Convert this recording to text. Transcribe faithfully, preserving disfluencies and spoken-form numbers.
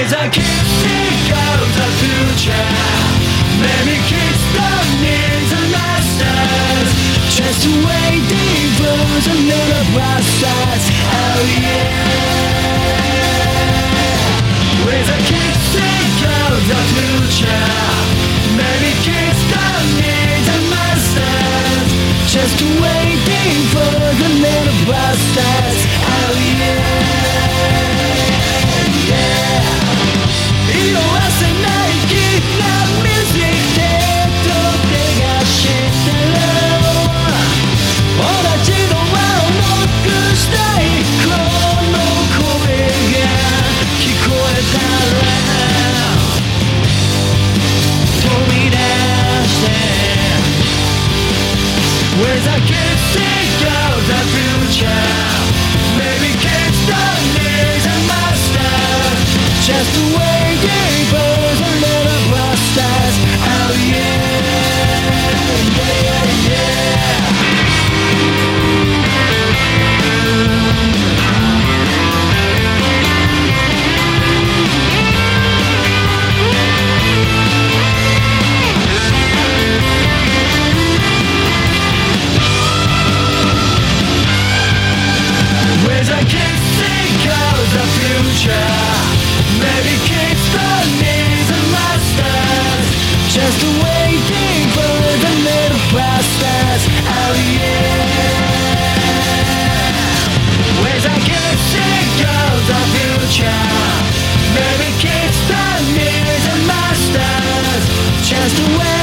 With a kick of the future, maybe kids don't need the masters, just waiting for the little bastards. Oh yeah. With a kick of the future, maybe kids don't need the masters, just waiting for the little bastards. Oh yeah.With a kick of the future, maybe kids don't need a master, just waiting for the little bastards. Oh yeah, yeah, yeah.With a kick of the future, maybe kids don't need the masters, just waiting for the little bastards. Oh yeah. With a kick of the future, maybe kids don't need the masters, just waiting